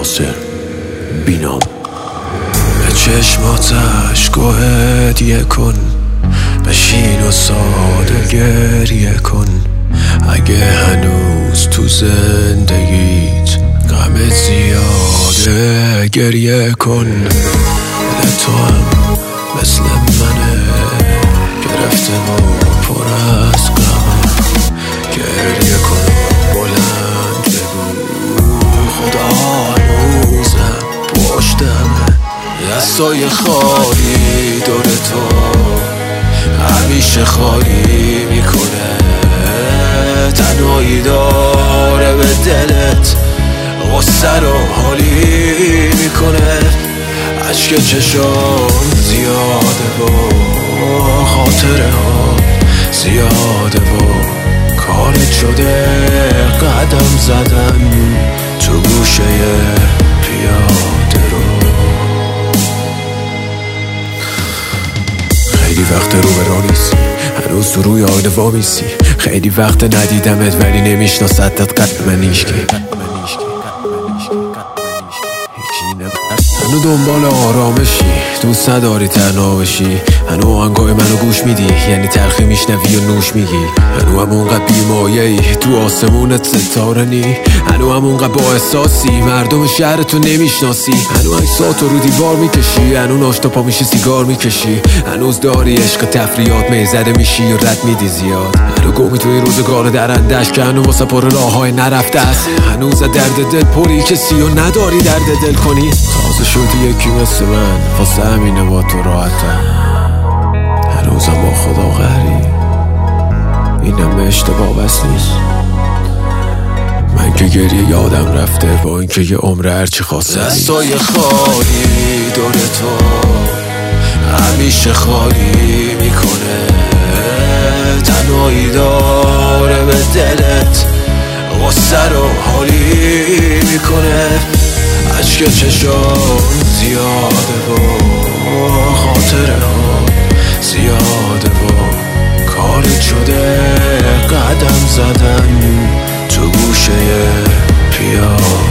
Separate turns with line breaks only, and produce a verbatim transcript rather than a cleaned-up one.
ناصر بینام. به چشماتش گوهدیه کن، بشین و ساده گریه کن. اگه هنوز تو زندگیت غمت زیاده گریه کن. دل تو هم مثل منه، گرفته و پر از غمه. گریه کن بلند بگو خدا هنوزم پشتمه. دستای خالی دور تو همیشه خالی میکنه. تنهایی داره به دلت غصه رو حالی میکنه. عشق چشام زیاده و خاطره ها زیاده و کارت شده قدم زدن تو گوشه پیاده رو. خیلی وقت رو به راه نیستی، هنوز تو روی آینه وامیسی. خیلی وقت ندیدمت ولی نمیشناستت قد من هیچکی. هنو دنبال آرامشی، دوست نداری تنها بشی. هنو آهنگای منو گوش میدی، یعنی تلخی میشنوی و نوش میگی. هنو همونقدر بیمایه‌ای تو آسمونت ستاره نی. هنو همونقدر با احساسی مردم شهرتو نمیشناسی. هنو عکساتو رو دیوار میکشی، هنو ناشتا پا میشی سیگار میکشی. هنوز داری عشق تفریات میزده میشی و رد میدی زیاد. هنو گمی توی روزگار درندش که هنو واسه پر راههای نرفته است. هنوز درد دل پری کسی و نداری درد دل کنی. تازه شدی یکی مثل من، واسه همینه با تو راحتم. هنوزم با خدا غری، اینم اشتباه بس نیست. من که گریه یادم رفته با اینکه یه عمر هرچی خواسته. دستای خالی دور تو همیشه خالی میکنه. تنهایی داره به دلت غصه رو حالی میکنه. عشق چشام زیاده و خاطره ها زیاده و کارت شده قدم زدن تو گوشه پیاده.